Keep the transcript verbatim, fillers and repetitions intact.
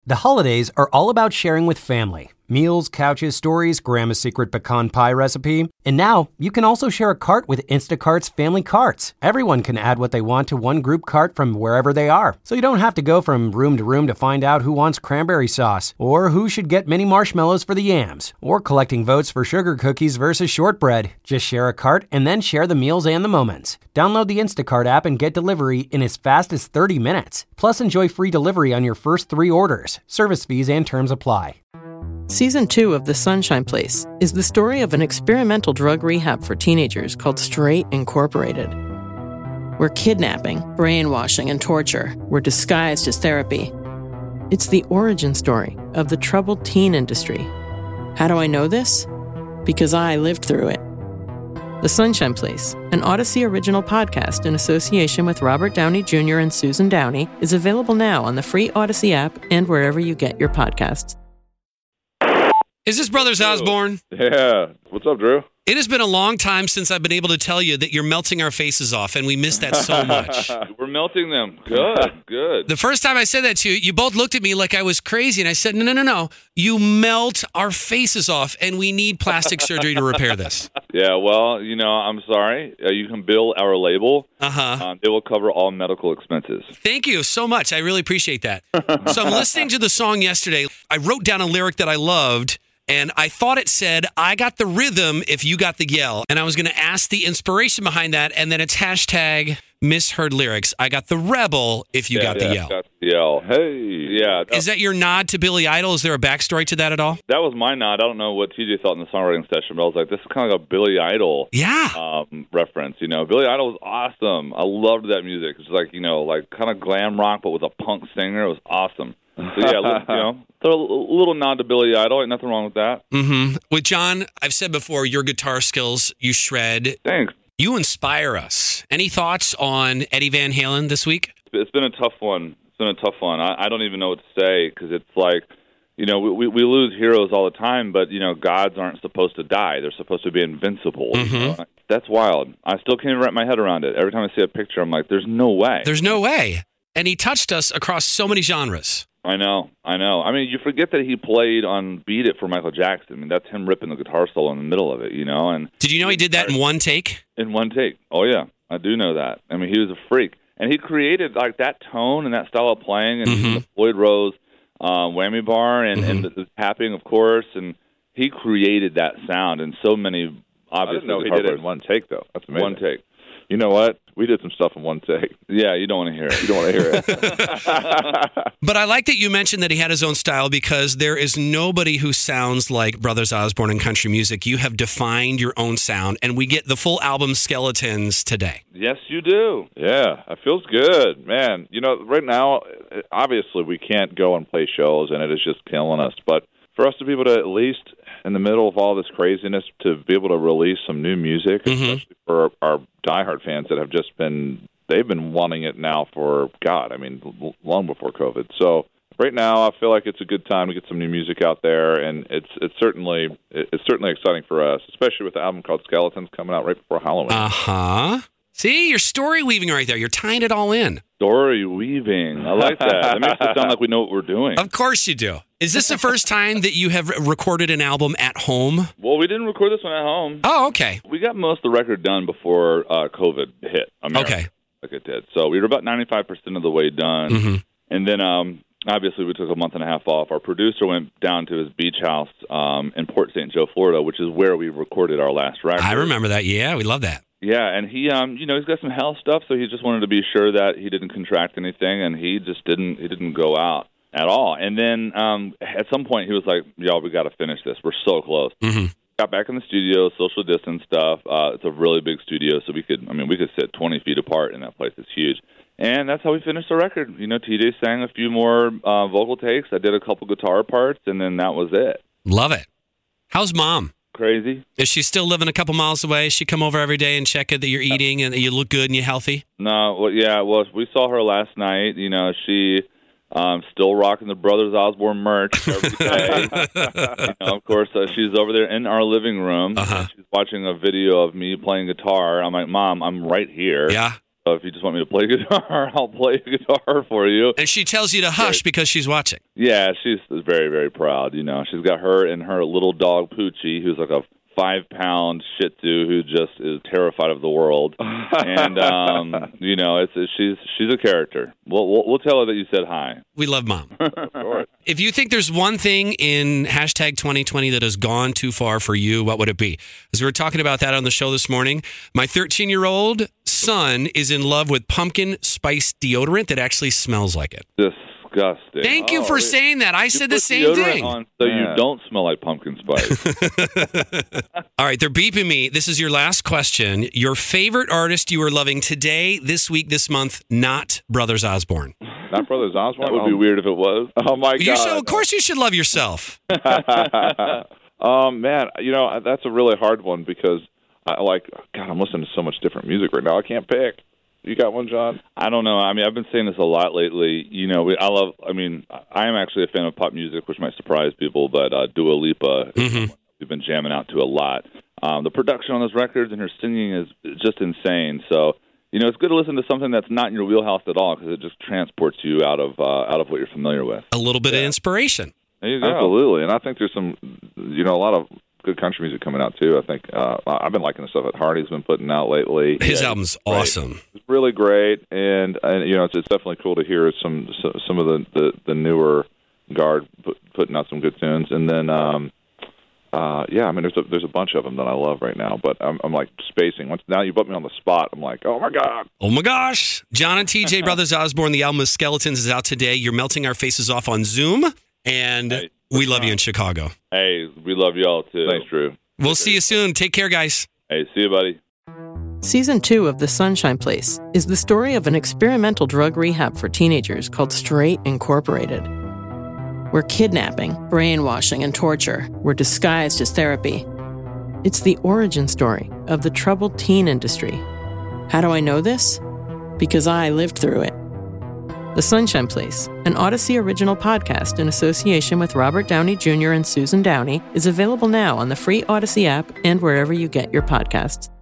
The holidays are all about sharing with family. Meals, couches, stories, Grandma's secret pecan pie recipe. And now, you can also share a cart with Instacart's Family Carts. Everyone can add what they want to one group cart from wherever they are. So you don't have to go from room to room to find out who wants cranberry sauce, or who should get mini marshmallows for the yams, or collecting votes for sugar cookies versus shortbread. Just share a cart and then share the meals and the moments. Download the Instacart app and get delivery in as fast as thirty minutes. Plus, enjoy free delivery on your first three orders. Service fees and terms apply. Season two of The Sunshine Place is the story of an experimental drug rehab for teenagers called Straight Incorporated, where kidnapping, brainwashing, and torture were disguised as therapy. It's the origin story of the troubled teen industry. How do I know this? Because I lived through it. The Sunshine Place, an Odyssey original podcast in association with Robert Downey Junior and Susan Downey, is available now on the free Odyssey app and wherever you get your podcasts. Is this Brothers Osborne? Yeah. What's up, Drew? It has been a long time since I've been able to tell you that you're melting our faces off, and we miss that so much. We're melting them. Good, good. The first time I said that to you, you both looked at me like I was crazy, and I said, no, no, no, no. You melt our faces off, and we need plastic surgery to repair this. Yeah, well, you know, I'm sorry. Uh, you can bill our label. Uh-huh. Um, it will cover all medical expenses. Thank you so much. I really appreciate that. So I'm listening to the song yesterday. I wrote down a lyric that I loved, and I thought it said, I got the rhythm if you got the yell. And I was going to ask the inspiration behind that, and then it's hashtag misheard lyrics. I got the rebel if you yeah, got yeah, the yell. Got the yell. Hey, yeah. That, Is that your nod to Billy Idol? Is there a backstory to that at all? that was my nod. I don't know what T J thought in the songwriting session, but I was like, this is kind of like a Billy Idol Yeah. um, reference. You know, Billy Idol was awesome. I loved that music. It's like, you know, like kind of glam rock, but with a punk singer. It was awesome. So, yeah, you know, throw a little nod to Billy Idol. Ain't nothing wrong with that. Mm-hmm. With John, I've said before, your guitar skills, you shred. Thanks. You inspire us. Any thoughts on Eddie Van Halen this week? It's been a tough one. It's been a tough one. I, I don't even know what to say because it's like, you know, we, we lose heroes all the time, but, you know, gods aren't supposed to die. They're supposed to be invincible. Mm-hmm. You know? That's wild. I still can't even wrap my head around it. Every time I see a picture, I'm like, there's no way. There's no way. And he touched us across so many genres. I know, I know. I mean, you forget that he played on Beat It for Michael Jackson. I mean, that's him ripping the guitar solo in the middle of it, you know? And Did you know he did that in one take? In one take. Oh, yeah. I do know that. I mean, he was a freak. And he created, like, that tone and that style of playing, and Mm-hmm. the Floyd Rose um, whammy bar and, Mm-hmm. and the, the tapping, of course, and he created that sound and so many, obviously, I didn't know he did it in one take, though. That's amazing. One take. You know what? We did some stuff in one take. Yeah, you don't want to hear it. You don't want to hear it. But I like that you mentioned that he had his own style because there is nobody who sounds like Brothers Osborne in country music. You have defined your own sound, and we get the full album Skeletons today. Yes, you do. Yeah, it feels good, man. You know, right now, obviously we can't go and play shows, and it is just killing us. But for us to be able to at least, in the middle of all this craziness, to be able to release some new music, Mm-hmm. especially for our diehard fans that have just been, they've been wanting it now for, God, I mean, l- long before COVID. So right now, I feel like it's a good time to get some new music out there, and it's it's certainly it's certainly exciting for us, especially with the album called Skeletons coming out right before Halloween. Uh-huh. See, you're story weaving right there. You're tying it all in. Story weaving. I like that. That makes it sound like we know what we're doing. Of course you do. Is this the first time that you have recorded an album at home? Well, we didn't record this one at home. Oh, okay. We got most of the record done before uh, COVID hit America, Okay. like it did. So we were about ninety-five percent of the way done. Mm-hmm. And then, um, obviously, we took a month and a half off. Our producer went down to his beach house um, in Port Saint Joe, Florida, which is where we recorded our last record. I remember that. Yeah, we love that. Yeah, and he, um, you know, he's got some health stuff, so he just wanted to be sure that he didn't contract anything, and he just didn't. He didn't go out at all. And then um, at some point, he was like, "Y'all, we got to finish this. We're so close." Mm-hmm. Got back in the studio, social distance stuff. Uh, it's a really big studio, so we could, I mean, we could sit twenty feet apart, and that place is huge. And that's how we finished the record. You know, T J sang a few more uh, vocal takes. I did a couple guitar parts, and then that was it. Love it. How's mom? Crazy. Is she still living a couple miles away? Does she come over every day and check it that you're eating and that you look good and you're healthy? No, well, yeah, well, we saw her last night. You know, she um, still rocking the Brothers Osborne merch every day. You know, of course, uh, she's over there in our living room. Uh-huh. She's watching a video of me playing guitar. I'm like, Mom, I'm right here. Yeah. So if you just want me to play guitar, I'll play guitar for you. And she tells you to hush because she's watching. Yeah, she's very, very proud. You know, she's got her and her little dog, Poochie, who's like a five-pound Shih Tzu who just is terrified of the world. And, um, you know, it's, it's she's she's a character. We'll, we'll, we'll tell her that you said hi. We love Mom. Of course. If you think there's one thing in hashtag twenty twenty that has gone too far for you, what would it be? As we were talking about that on the show this morning, my thirteen-year-old son is in love with pumpkin spice deodorant that actually smells like it. Disgusting. Thank you oh, for it, saying that. I you said the put same deodorant thing. On so yeah. you don't smell like pumpkin spice. All right, they're beeping me. This is your last question. Your favorite artist you are loving today, this week, this month, not Brothers Osborne. Not Brothers Osborne? That would be weird if it was. Oh, my You God. should, of course you should love yourself. um, man, you know, that's a really hard one because, I like, God, I'm listening to so much different music right now. I can't pick. You got one, John? I don't know. I mean, I've been saying this a lot lately. You know, we, I love, I mean, I am actually a fan of pop music, which might surprise people, but uh, Dua Lipa, Mm-hmm. we've been jamming out to a lot. Um, the production on those records and her singing is just insane. So, you know, it's good to listen to something that's not in your wheelhouse at all because it just transports you out of uh, out of what you're familiar with. A little bit Yeah. of inspiration. There you go. Absolutely. And I think there's some, you know, a lot of good country music coming out, too. I think uh, I've been liking the stuff that Hardy's been putting out lately. His Yeah, album's great. awesome. It's really great. And, and you know, it's, it's definitely cool to hear some some of the, the, the newer guard put, putting out some good tunes. And then, um, uh, yeah, I mean, there's a, there's a bunch of them that I love right now. But I'm, I'm like spacing. Once now you put me on the spot, I'm like, oh, my God. Oh, my gosh. John and T J Brothers Osborne, the album of Skeletons is out today. You're melting our faces off on Zoom. And Hey, we love you in Chicago. Hey, we love y'all, too. Thanks, Drew. We'll see you soon. Take care, guys. Hey, see you, buddy. Season two of The Sunshine Place is the story of an experimental drug rehab for teenagers called Straight Incorporated, where kidnapping, brainwashing, and torture were disguised as therapy. It's the origin story of the troubled teen industry. How do I know this? Because I lived through it. The Sunshine Place, an Odyssey original podcast in association with Robert Downey Junior and Susan Downey, is available now on the free Odyssey app and wherever you get your podcasts.